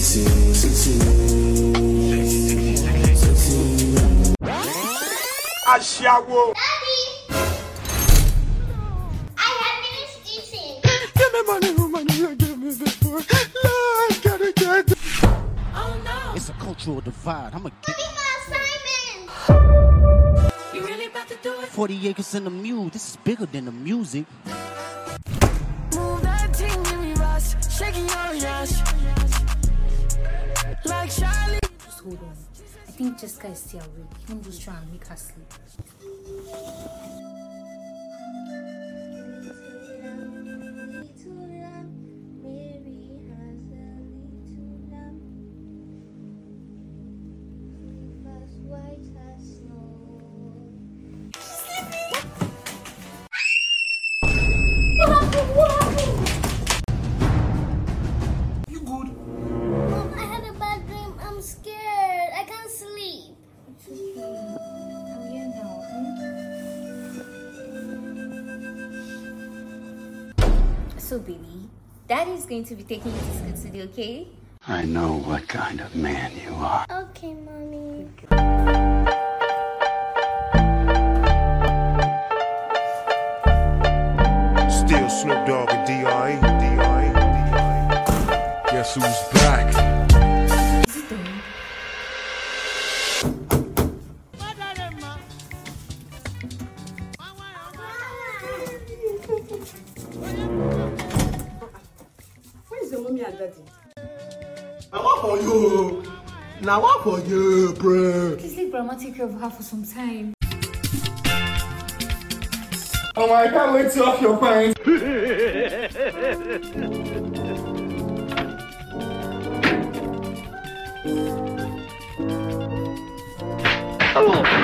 Ashawo. Daddy! I have finished eating. Give me money you gave me before. Lord, gotta get. Oh no! It's a cultural divide. I'm a Give me my assignment! You really about to do it? 40 acres in the mule. This is bigger than the music. Move that thing, give me rush. Shaking your ass. Like Charlie. Just hold on. I think Jessica is still awake. Let me just try and make her sleep. You good? Mom, I had a bad dream. I'm scared. I can't sleep. It's okay. I'm here now. So, baby, Daddy's going to be taking you to school today, okay? I know what kind of man you are. Okay, Mommy. Still Snoop Dogg and D.I. Guess who's back? Is it done? Where is your mommy and daddy? Now what for you? Now what for you, bro? Please let Grandma take care of her for some time. Oh, I can't wait to off your pants. Oh.